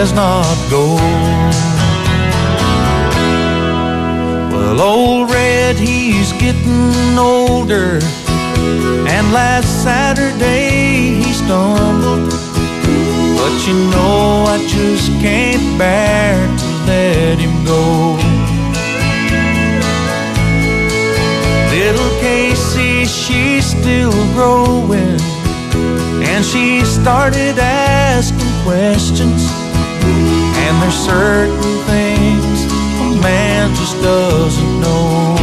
is not gold. Well, old Red, he's getting older, and last Saturday he stumbled. But you know I just can't bear to let him go. Little Casey, she's still growing, and she started asking questions. And there's certain things a man just doesn't know.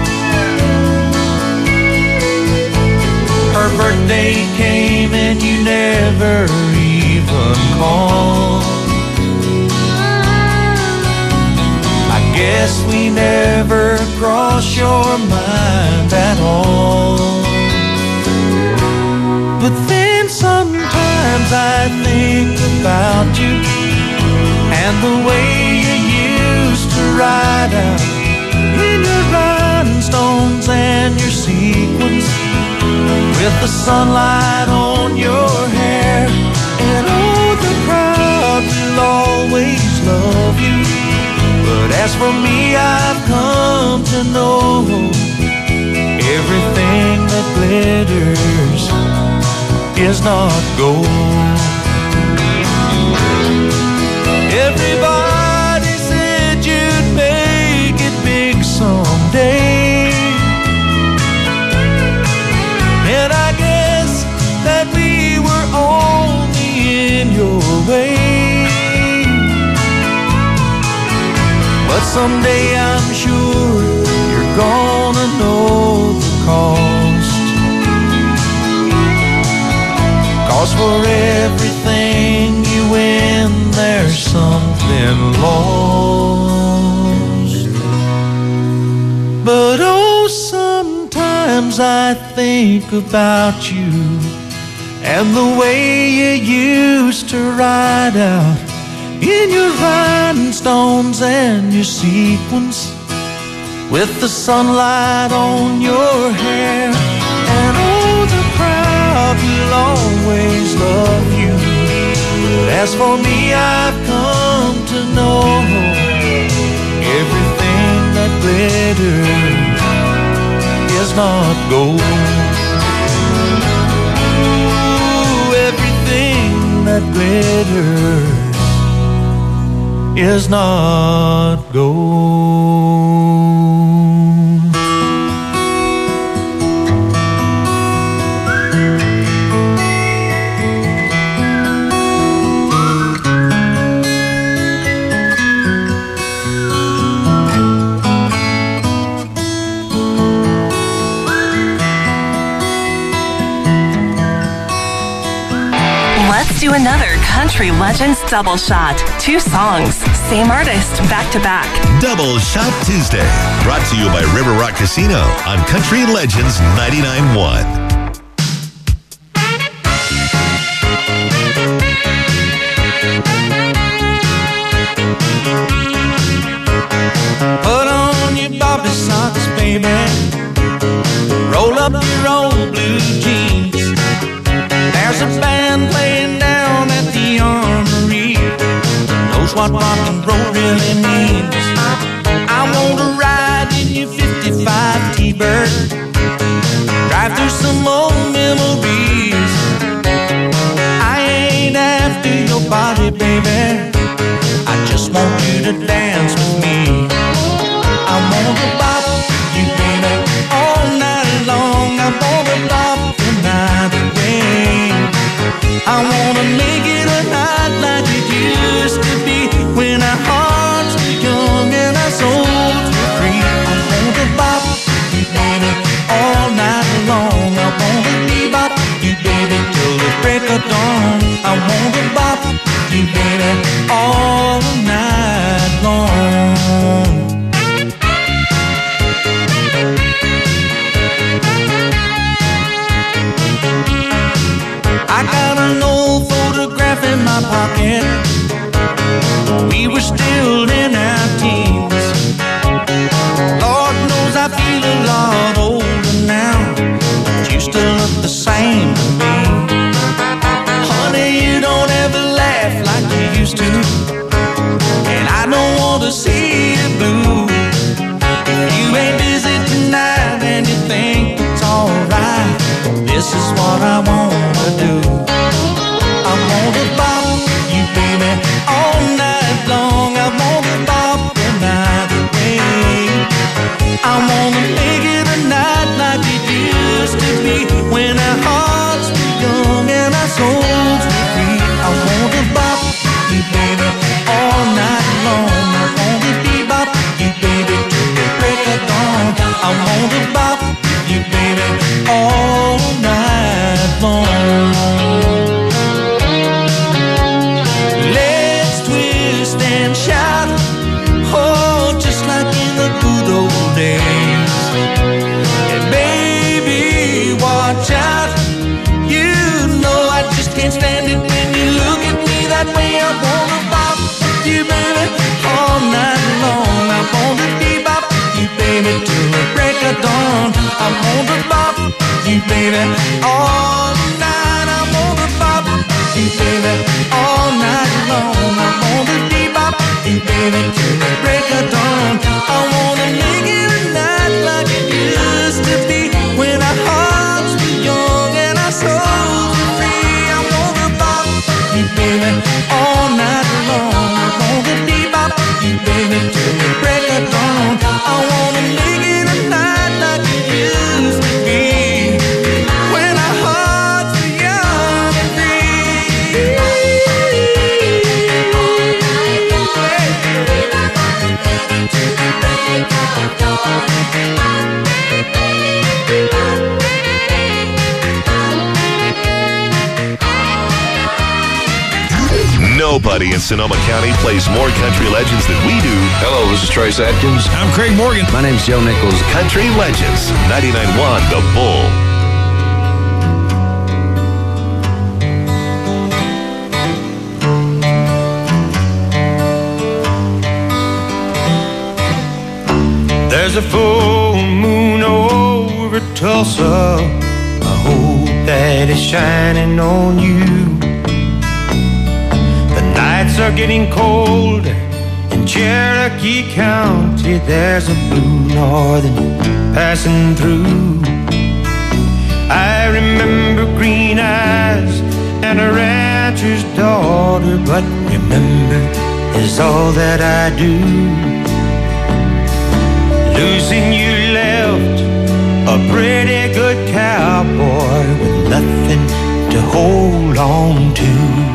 Her birthday came and you never even called. I guess we never crossed your mind at all. But then sometimes I think about you and the way you used to ride out in your rhinestones and your sequins, with the sunlight on your hair. And oh, the crowd will always love you. But as for me, I've come to know everything that glitters is not gold. Everybody said you'd make it big someday, and I guess that we were only in your way. But someday I'm sure you're gonna know the cost. 'Cause for everything you win, there's something lost. But oh, sometimes I think about you and the way you used to ride out in your rhinestones and your sequins, with the sunlight on your hair. And oh, the crowd will always love you. But as for me, I've come to know everything that glitters is not gold. Ooh, everything that glitters is not gold. Let's do another Country Legends double shot. 2 songs, same artist, back to back. Double Shot Tuesday, brought to you by River Rock Casino on Country Legends 99.1. Put on your Bobby socks, baby. Roll up your old blue jeans. There's a band playing down at the Armory, knows what rock and roll really means. I want to ride in your 55 T-Bird, drive through some old memories. I ain't after your body, baby, I just want you to dance with me. I want to bop you, baby, all night long. I want to bop the night away. I wanna make it a night like it used to be, when our hearts were young and our souls were free. I wanna bop you, baby, all night long. I wanna bebop you, baby, till the break of dawn. I wanna bop you, baby, all night long. I got an old photograph in my pocket. We were still in our teens. Lord knows I feel a lot older now, but you still look the same to me. Honey, you don't ever laugh like you used to. all night long. Let's twist and shout, oh, just like in the good old days. And baby, watch out, you know I just can't stand it when you look at me that way. I wanna bop you, baby, all night long. I wanna bebop you, baby, till the break of dawn. I wanna bop you, baby, all night. I wanna bop you, baby, all night long. I wanna bebop you, baby, till the break of dawn. I wanna make it a night like it used to be when our hearts were young and our souls were free. I wanna bop you, baby, all night long. I wanna bebop you, baby, till the break of dawn. I wanna make it a night like it used to be when our hearts were young and free. Nobody in Sonoma County plays more country legends than we do. Hello, this is Trace Atkins. I'm Craig Morgan. My name's Joe Nichols. Country Legends, 99.1 The Bull. There's a full moon over Tulsa. I hope that it's shining on you. The nights are getting cold in Cherokee County. There's a blue northern passing through. I remember green eyes and a rancher's daughter, but remember is all that I do. Losing you left a pretty good cowboy with nothing to hold on to.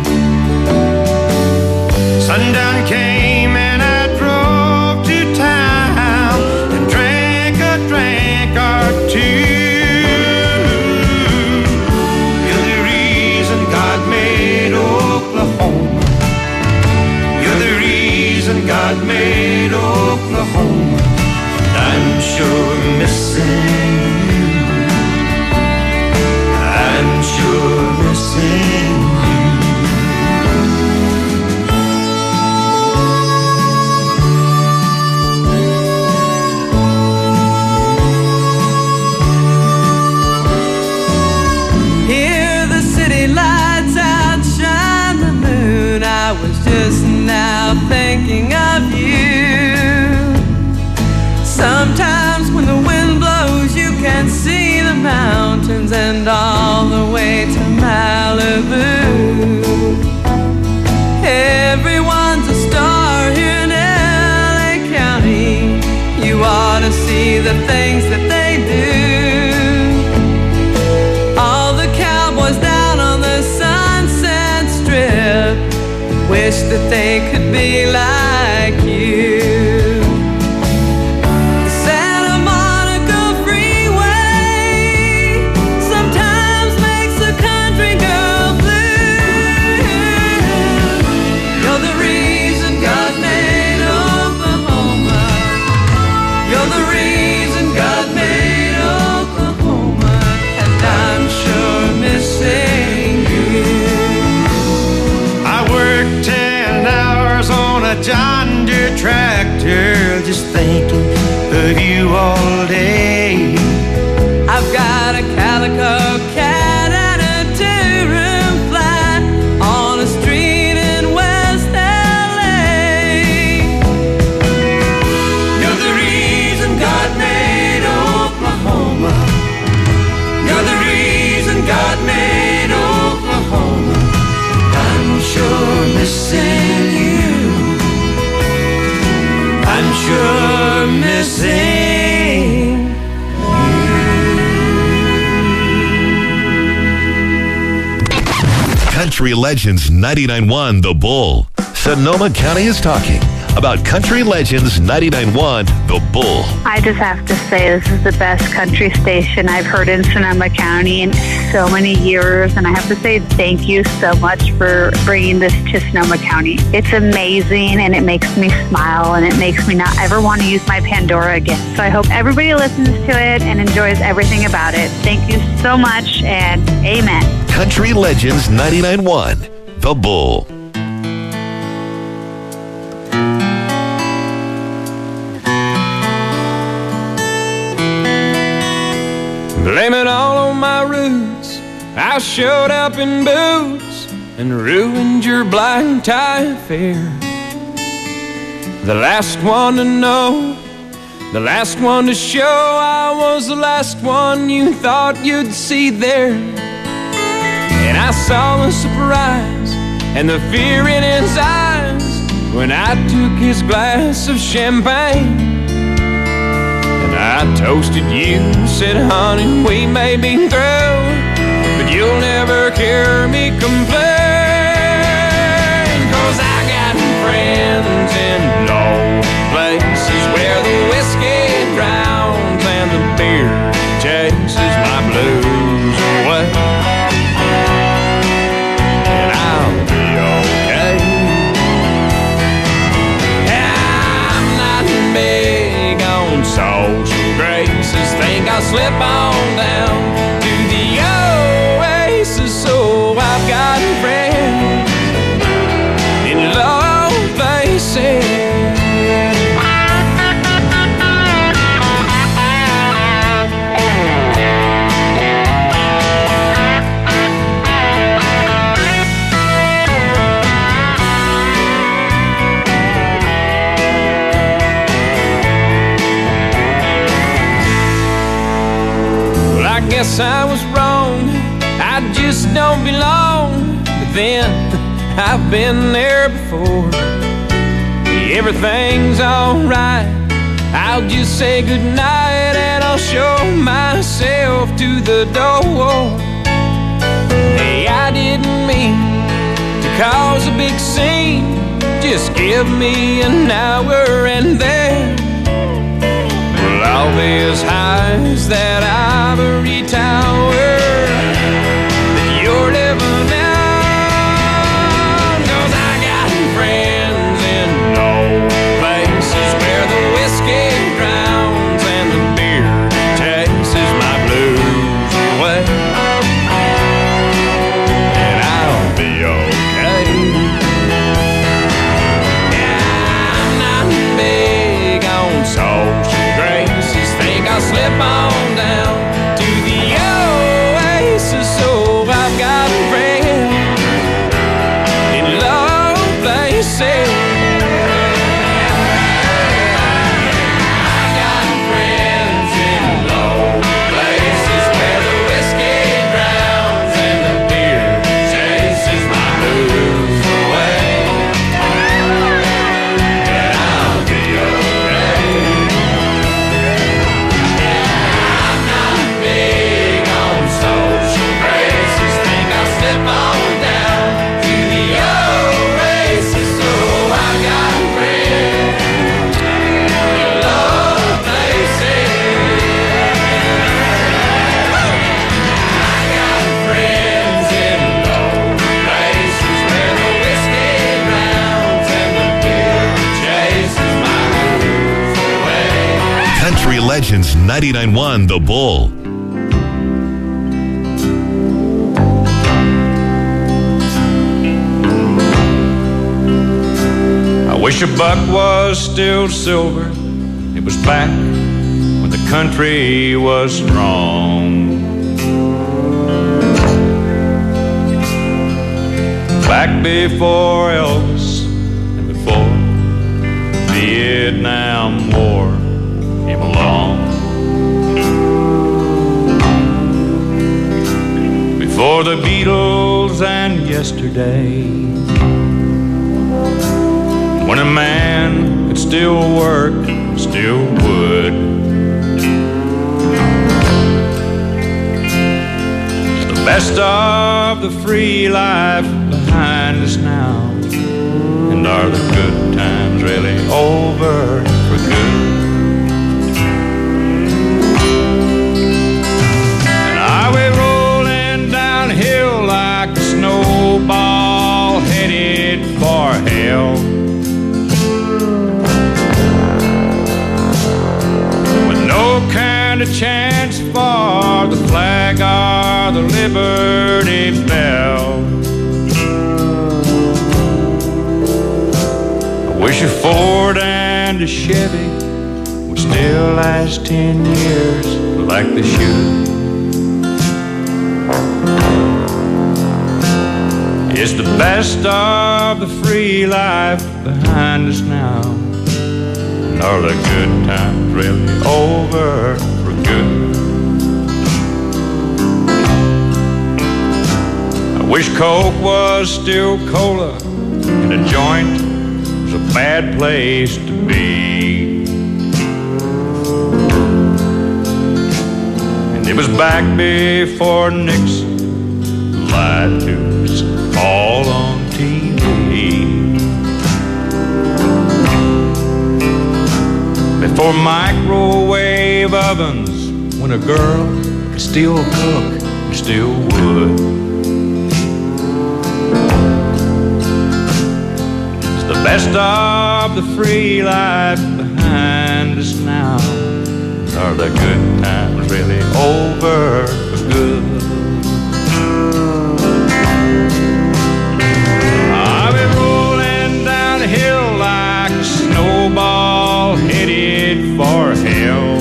Sundown came and I drove to town and drank a drink or two. You're the reason God made Oklahoma. You're the reason God made Oklahoma. I'm sure missing you. I'm sure missing you. Here the city lights outshine the moon. I was just now thinking of you. Sometimes when the wind blows you can see the mountains and all the way to Malibu. Everyone's a star here in LA County. You ought to see the things that they do. All the cowboys down on the Sunset Strip wish that they could be like you. John Deere tractor, just thinking of you all day. I've got a calico cat and a two-room flat on a street in West LA. You're the reason God made Oklahoma. You're the reason God made Oklahoma. I'm sure missing you. I'm sure missing Country Legends 99.1 The Bull. Sonoma County is talking about Country Legends 99.1 The Bull. I just have to say this is the best country station I've heard in Sonoma County in so many years, and I have to say thank you so much for bringing this to Sonoma County. It's amazing, and it makes me smile, and it makes me not ever want to use my Pandora again. So I hope everybody listens to it and enjoys everything about it. Thank you so much, and amen. Country Legends 99.1 The Bull. Blame it all on my roots. I showed up in boots and ruined your black tie affair. The last one to know, the last one to show, I was the last one you thought you'd see there. And I saw the surprise and the fear in his eyes when I took his glass of champagne. I toasted you, said, honey, we may be through, but you'll never hear me complain. 'Cause I got friends in low places where the whiskey drowns and the beer chases my blues away. And I'll be okay. I'm not big on social graces, think I'll slip on down to the oasis. So I've got friends in low places. I guess I was wrong, I just don't belong. But then, I've been there before. Everything's alright, I'll just say goodnight and I'll show myself to the door. Hey, I didn't mean to cause a big scene, just give me an hour and then all these highs that ivory tower that you're living on. 'Cause I got friends in low places where the whiskey drowns and the beer chases my blues away. And I'll be okay. Yeah, I'm not big on social graces, think I'll slip on down to the oasis. So I've got friends in low places. I've got friends in low places where the whiskey drowns and the beer chases my blues away. And I'll be okay. Social graces, think I'll slip on down to the oasis. So I got friends in low places. I got friends in low places where the whiskey drowns and the beer chases my blues away. Country Legends 99.1 The Bull. I wish a buck was still silver. It was back when the country was strong. Back before Elvis and before the Vietnam War came along. Before the Beatles and yesterday, when a man could still work, still would. The best of the free life behind us now, and And are the good times really over for good? And are we rolling downhill like a snowball headed for hell? With no kind of chance for the flag or the Liberty Bell. Wish a Ford and a Chevy would still last 10 years like they should. Is the best of the free life behind us now? And are the good times really over for good? I wish Coke was still cola and a joint was a bad place to be. And it was back before Nixon lied to us all on TV. Before microwave ovens, when a girl could still cook and still would. The best of the free life behind us now. Are the good times really over for good? Are we rolling down a hill like a snowball headed for hell?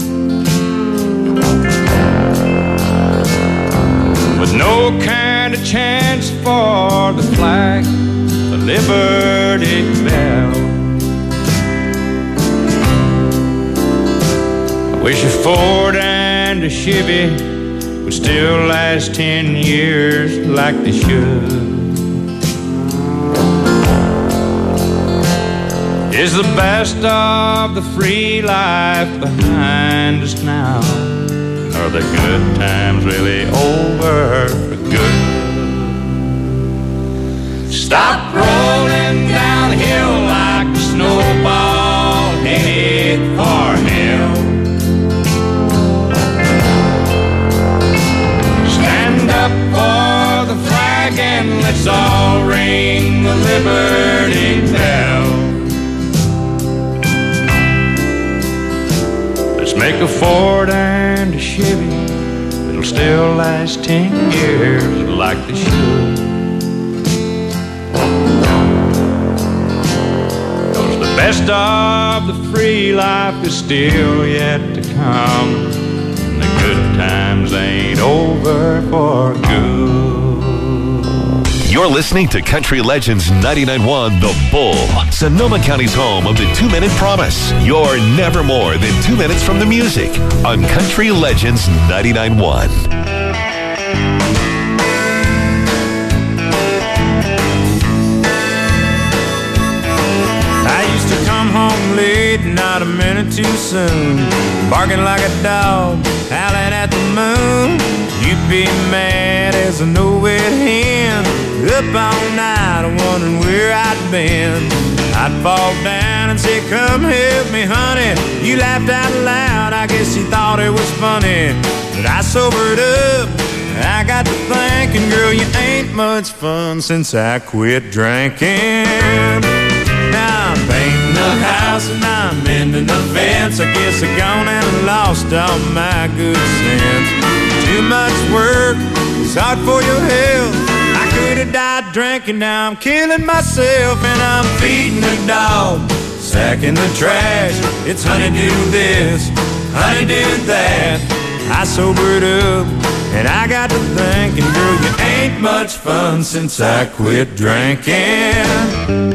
With no kind of chance for the flag, the Liberty Bell. I wish a Ford and a Chevy would still last 10 years like they should. Is the best of the free life behind us now? Are the good times really over for good? Stop rolling downhill like a snowball headed for hell. Stand up for the flag and let's all ring the Liberty Bell. Let's make a Ford and a Chevy that'll still last 10 years like they should. The best of the free life is still yet to come, and the good times ain't over for good. You're listening to Country Legends 99.1 The Bull, Sonoma County's home of the 2-Minute Promise. You're never more than 2 minutes from the music on Country Legends 99.1. Home late, not a minute too soon, barking like a dog, howling at the moon. You'd be mad as a no-wet hen, up all night wondering where I'd been. I'd fall down and say, come help me, honey. You laughed out loud, I guess you thought it was funny. But I sobered up, I got to thinking, girl, you ain't much fun since I quit drinking. Now I'm painting the house and I'm mending the fence. I guess I gone and lost all my good sense. Too much work, it's hard for your health. I could have died drinking, now I'm killing myself. And I'm feeding the dog, sacking the trash. It's honeydew this, honeydew that. I sobered up and I got to thinking, girl, you ain't much fun since I quit drinking.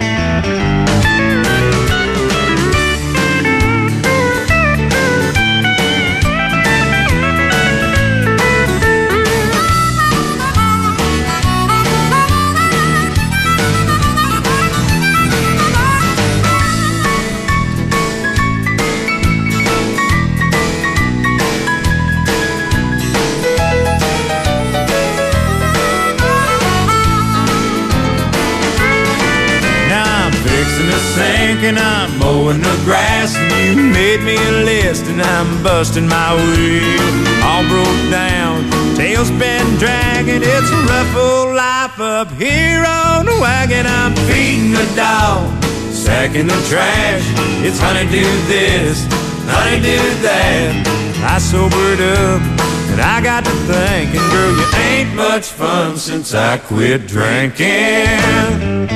working, I'm mowing the grass, and you made me a list, and I'm busting my wheel. All broke down, tail's been dragging. It's a rough old life up here on the wagon. I'm feeding the dog, sacking the trash. It's honeydew this, honeydew that. I sobered up and I got to thinking, girl, you ain't much fun since I quit drinking.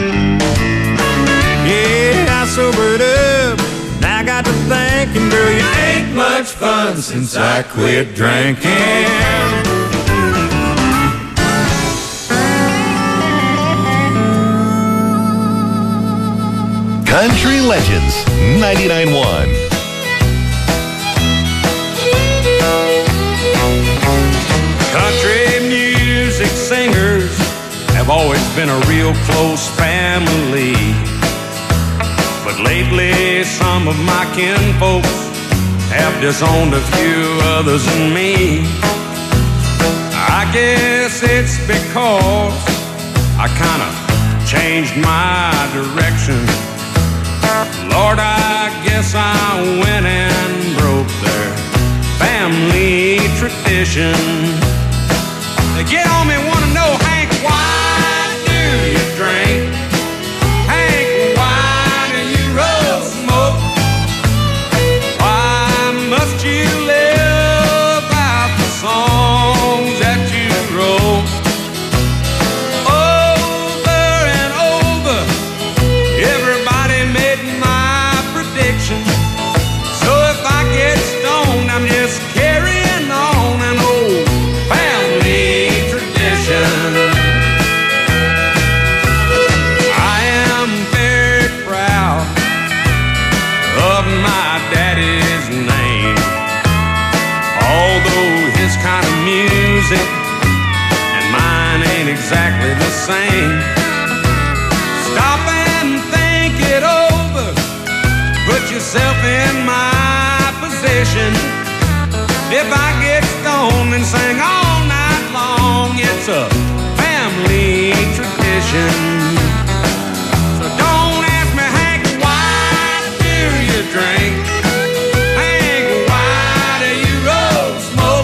Yeah, I sobered up and I got to thinking, girl, you ain't much fun since I quit drinking. Country Legends 99.1. Country music singers have always been a real close family. But lately some of my kinfolks have disowned a few others than me. I guess it's because I kind of changed my direction. Lord, I guess I went and broke their family tradition. They get on me, wanna know, Hank, why do you drink? Hank, why do you roll smoke? Why must you live out the songs that you wrote? Over and over, everybody made my prediction. So if I get stoned, I'm just carrying on an old family tradition. I am very proud of my daddy's name, although his kind of music and mine ain't exactly the same. Stop and think it over, put yourself in my position. If I get stoned and sing all night long, it's a family tradition. So don't ask me, Hank, why do you drink? Hank, why do you roll smoke?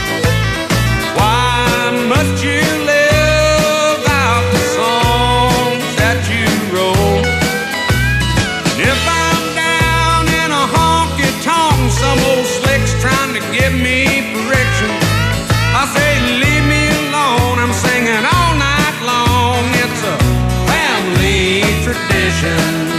Why must you live out the songs that you wrote? If I'm down in a honky-tonk, some old slick's trying to give me friction, I say, leave me alone, I'm singing all night long. It's a family tradition.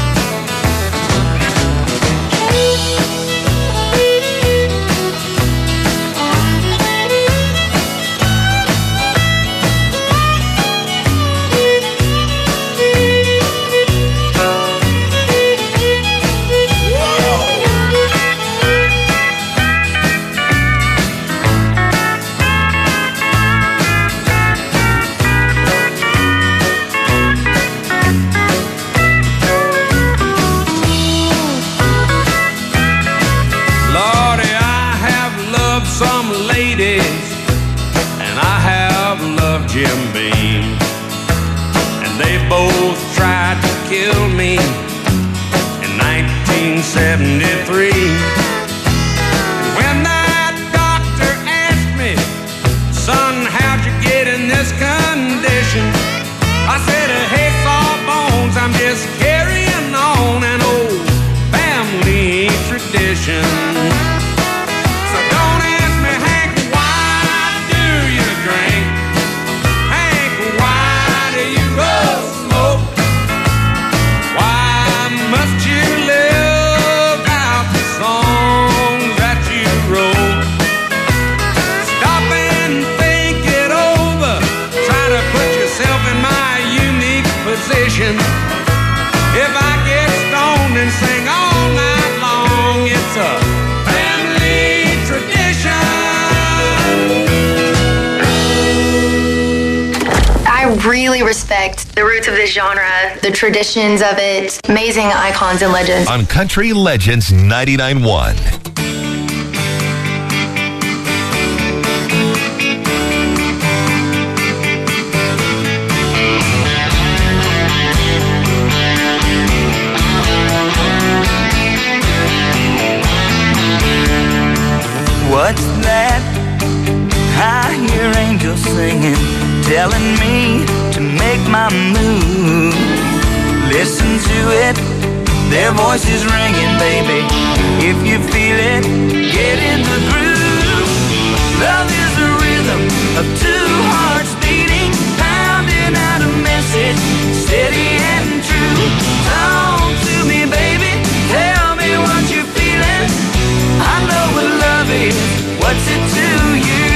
Lordy, I have loved some ladies, and I have loved Jim Beam, and they both tried to kill me in 1973. When that doctor asked me, son, how'd you get in this condition? I said, hey, Sawbones, I'm just carrying on an old family tradition. So don't ask me, Hank, why do you drink? Hank, why do you roll smoke? Why must you live out the songs that you wrote? Stop and think it over. Try to put yourself in my unique position. If I get stoned and sing all night long, it's a family tradition. I really respect the roots of this genre, the traditions of it, amazing icons and legends. On Country Legends 99.1. angels singing, telling me to make my move. Listen to it, their voices ringing, baby. If you feel it, get in the groove. Love is the rhythm of two hearts beating, pounding out a message, steady and true. Talk to me, baby, tell me what you're feeling. I know what love is, what's it to you?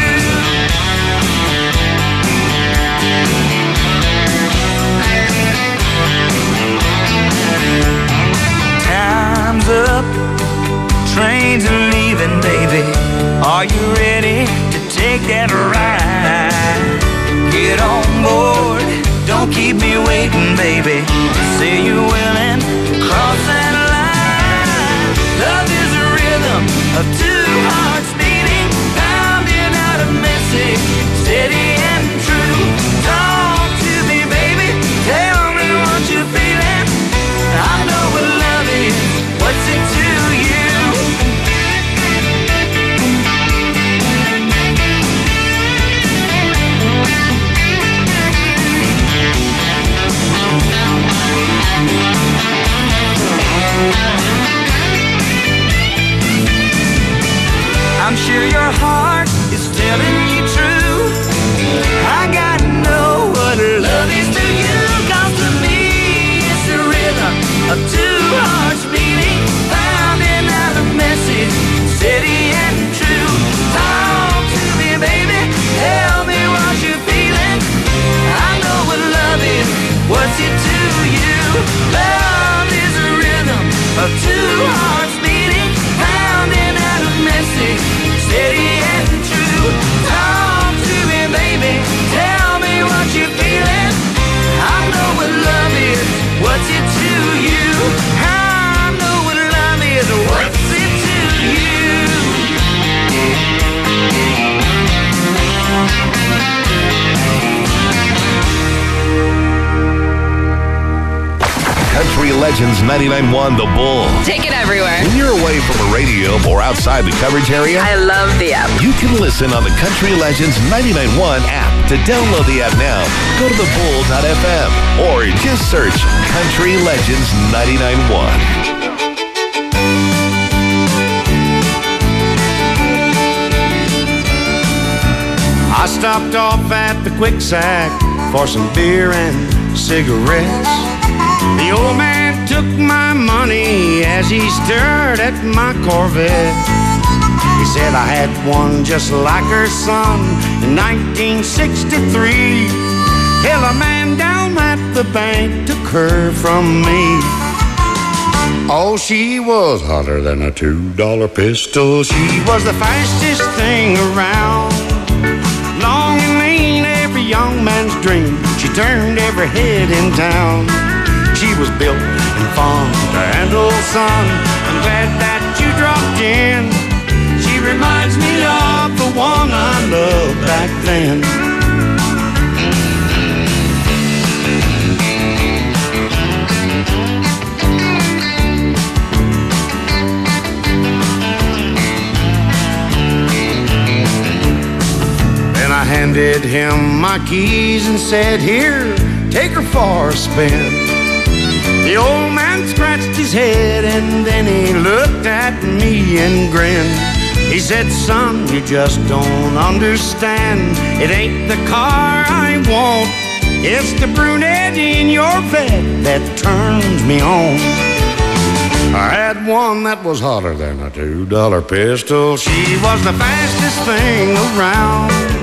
Time's up, trains are leaving, baby. Are you ready to take that ride? Get on board, don't keep me waiting, baby. Say you're willing to cross that line. Love is a rhythm of two hearts beating, pounding out a message, steady and true. Talk to me, baby, tell me what you're feeling. I know what love is, what's it to you? I'm sure your heart is telling you true. I gotta know what love is to you. 'Cause to me it's the rhythm of two hearts beating, pounding out a message, steady and true. Talk to me, baby, tell me what you're feeling. I know what love is, what's it to you? Love is a rhythm of two hearts beating, pounding out a message, steady and true. Talk to me, baby, tell me what you're feeling. I know what love is, what's it to you? I know what love is, what's it to you? Country Legends 99.1 The Bull. Take it everywhere. When you're away from a radio or outside the coverage area, I love the app. you can listen on the Country Legends 99.1 app. To download the app now, go to thebull.fm or just search Country Legends 99.1. I stopped off at the Quick Sack for some beer and cigarettes. The old man took my money as he stared at my Corvette. He said I had one just like her son in 1963. Hell, a man down at the bank took her from me. Oh, she was hotter than a $2 pistol. She was the fastest thing around. Long and lean, every young man's dream. She turned every head in town. She was built and fun to handle, son. I'm glad that you dropped in. She reminds me of the one I loved back then. Then I handed him my keys and said, "Here, take her for a spin." The old man scratched his head and then he looked at me and grinned. He said, "Son, you just don't understand. It ain't the car I want. It's the brunette in your bed that turns me on." I had one that was hotter than a $2 pistol. She was the fastest thing around.